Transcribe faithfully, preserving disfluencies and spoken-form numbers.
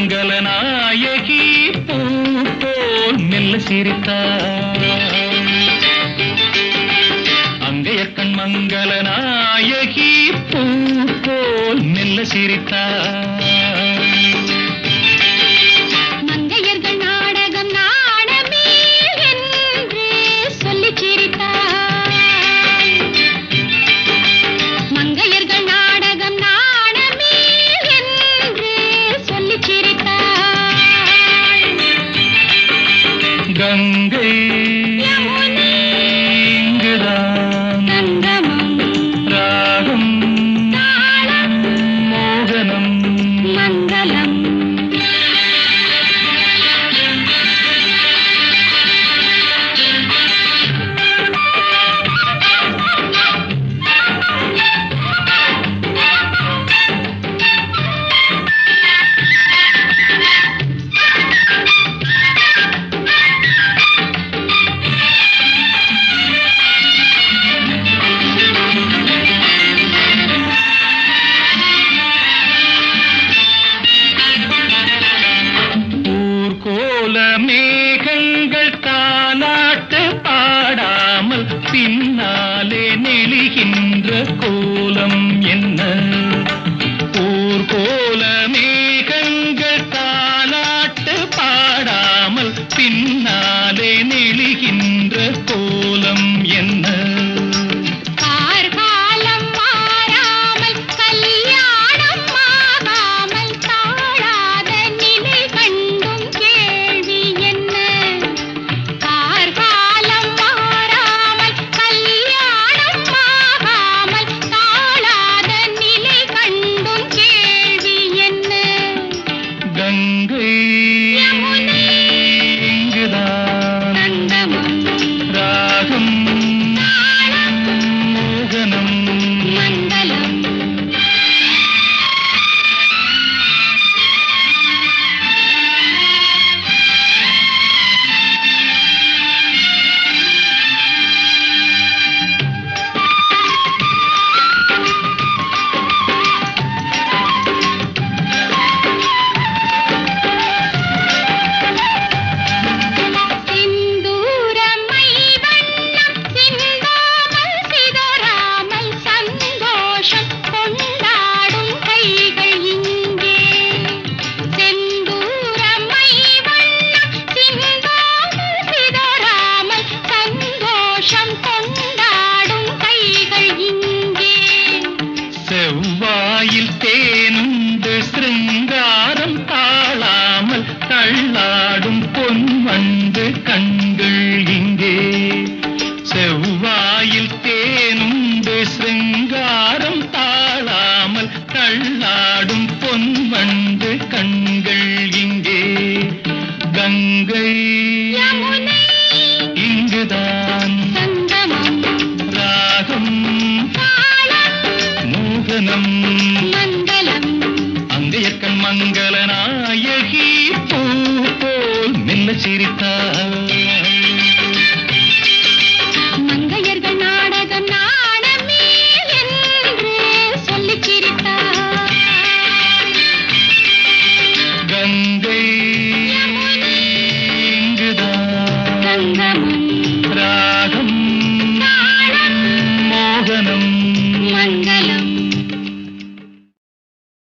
மங்கள நாயகி பூ போல் மெல்ல சிரித்தாள். அங்கையர்கண் மங்கள நாயகி பூ போல் மெல்ல சிரித்தாள். கங்கை இங்குதான் ராகம் மோகனம் மங்களம். மேகங்கள் தாலாட்டு பாடாமல் பின்னாலே நெளிகின்ற கோலம் என்ன? ஊர் கோல மேகங்கள் தாலாட்டு பாடாமல் பின்னாலே நெளிகின்ற கோலம் என்ன? கங்கை இங்குதான் ராகம் மோகனம் மங்களம். செவ்வாயில் தேனுண்டு சிருங்காரம் தாழாமல் தள்ளாடும் பொன் வண்டு கண்கள் இங்கே. செவ்வாயில் தேனுண்டு சிருங்காரம் தாழாமல் தள்ளாடும் பொன் வண்டு கண்கள் இங்கே. கங்கை